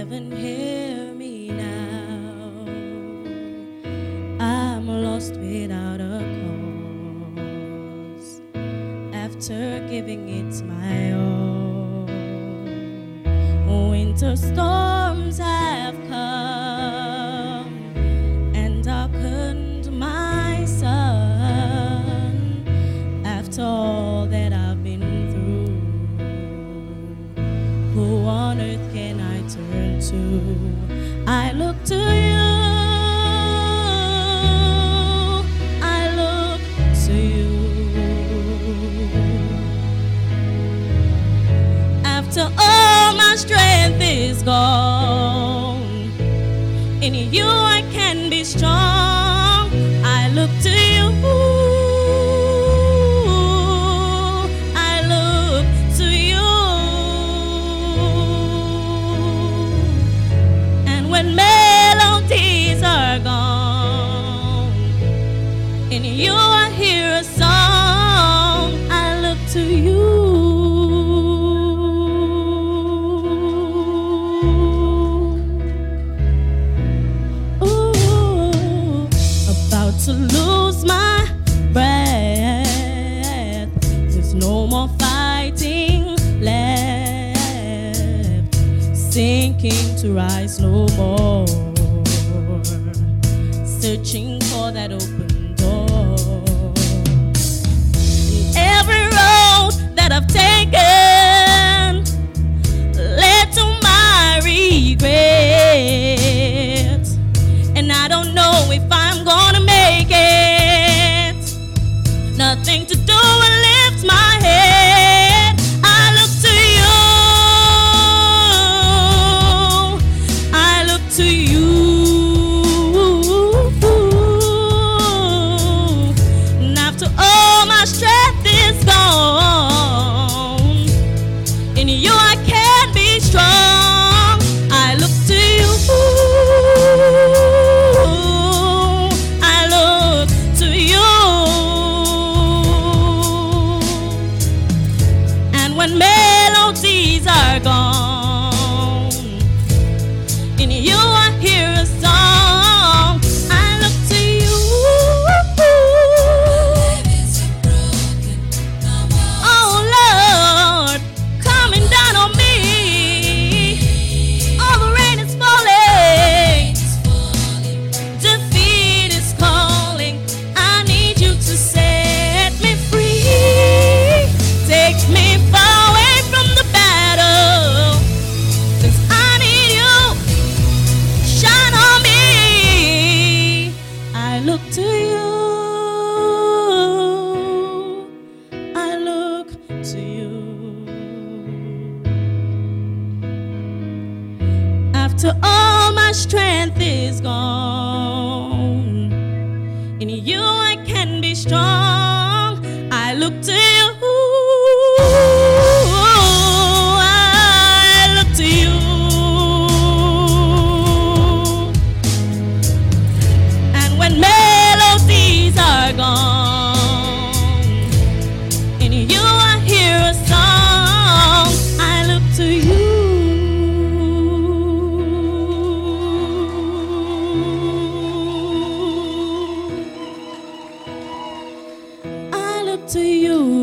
heaven, hear me now. I'm lost without a cause. After giving it my all, winter storms have come and darkened my sun. After all that I've been through, who on earth can I turn to? I look to you. I look to you. After all my strength is gone, in you I can be strong. I look to you. I look to you. And when melodies are gone, in you I hear a song. I look to you. To lose my breath, there's no more fighting left, sinking to rise no more, searching for that open door. And every road that I've taken led to my regret, and I don't know if I'm gonna make it. Nothing to do and lift my head. I look to you. I look to you. And after all my strength is gone, in you I can be strong. I look to you. When melodies are gone, in you I hear a song. I look to you. Oh Lord, coming down on me. All the rain is falling. Defeat is calling. I need you to set me free. Take me far. I look to you. I look to you. After all my strength is gone, in you I can be strong. I look to you. I look to you. And when melodies are gone, in you I hear a song. I look to you. I look to you.